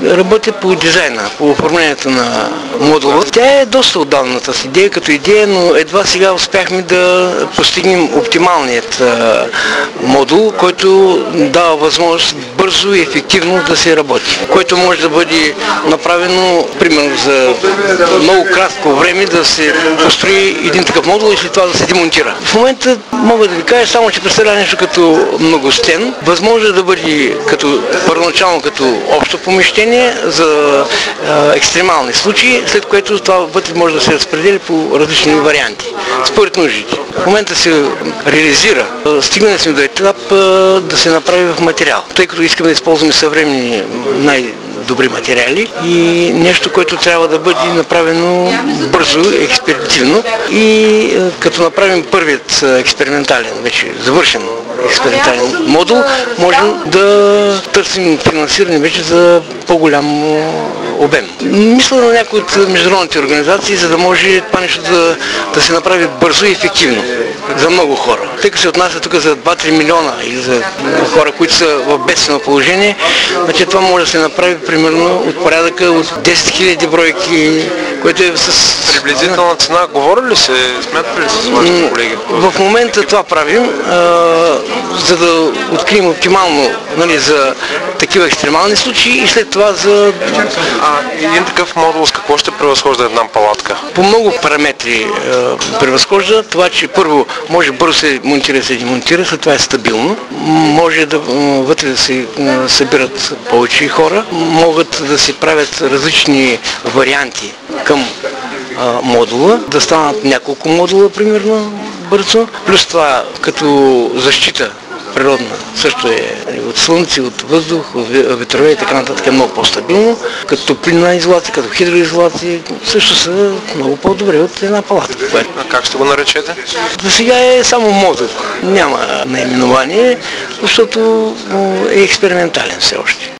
работя по дизайна, по оформлението на модула. Тя е доста отдавната с идея като идея, но едва сега успяхме да постигнем оптималният модул, който дава възможност бързо и ефективно да се работи. Който може да бъде направено, примерно за много кратко време да се построи един такъв модул и след това да се демонтира. В момента мога да ви кажа само, че представлява нещо като многостен. Възможно е да бъде първоначално като общо помещение за екстремални случаи, след което това вътре може да се разпредели по различни варианти, според нуждите. В момента се реализира. Стигнали сме до етап да се направи в материал, тъй като искаме да използваме съвременни най-добри материали и нещо, което трябва да бъде направено бързо, експедитивно и като направим първият експериментален, вече завършен експериментален модул, можем да търсим финансиране вече за по-голям обем. Мисля на някои от международните организации, за да може това нещо да се направи бързо и ефективно за много хора. Тъй като се отнася тук за 2-3 милиона или за хора, които са в бедствено положение, значи това може да се направи примерно от порядъка от 10 000 бройки, което е с... Приблизителна цена, говори ли се, смятате ли с вашите колеги? В момента това правим, за да открием оптимално, нали, за такива екстремални случаи и след това за... Един такъв модул с какво ще превъзхожда една палатка? По много параметри превъзхожда това, че първо може бързо се монтира и се демонтира, след това е стабилно. Може да вътре да се събират повече хора, могат да се правят различни варианти към модула, да станат няколко модула примерно бързо. Плюс това като защита природна също е от слънце, от въздух, ветрове и така нататък е много по-стабилно. Като топлинна изолация, като хидроизолация също са много по-добре от една палатка. А как ще го наречете? За сега е само модул. Няма наименование, защото е експериментален все още.